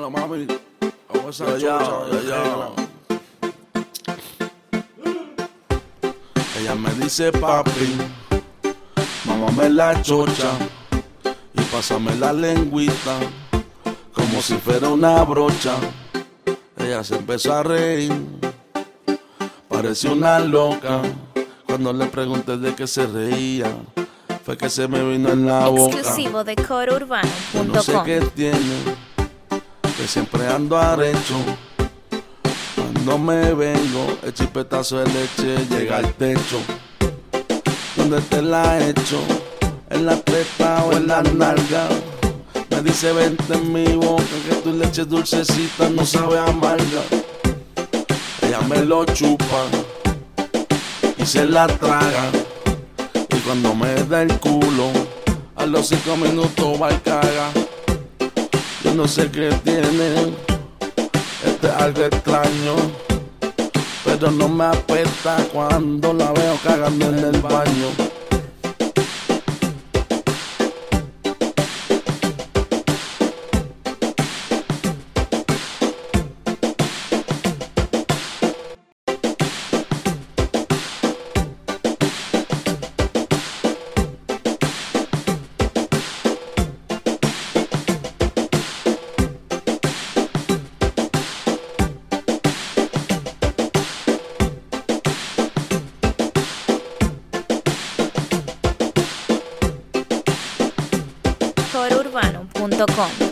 Dímelo, mami. Vamos a esa chocha. Ella me dice, papi, mámame la chocha y pásame la lengüita como si fuera una brocha. Ella se empezó a reír, pareció una loca. Cuando le pregunté de qué se reía, fue que se me vino en la boca. Exclusivo de CoroUrbano.com. Yo no sé qué tiene, que siempre ando arrecho. Cuando me vengo, el chipetazo de leche llega al techo. Donde te la echo, en la teta o en la nalga. Me dice vente en mi boca, que tu leche dulcecita no sabe amarga. Ella me lo chupa y se la traga. Y cuando me da el culo, a los 5 minutos va y caga. Yo no sé qué tiene, este es algo extraño, pero no me apesta cuando la veo cagando en el baño. CoroUrbano.com.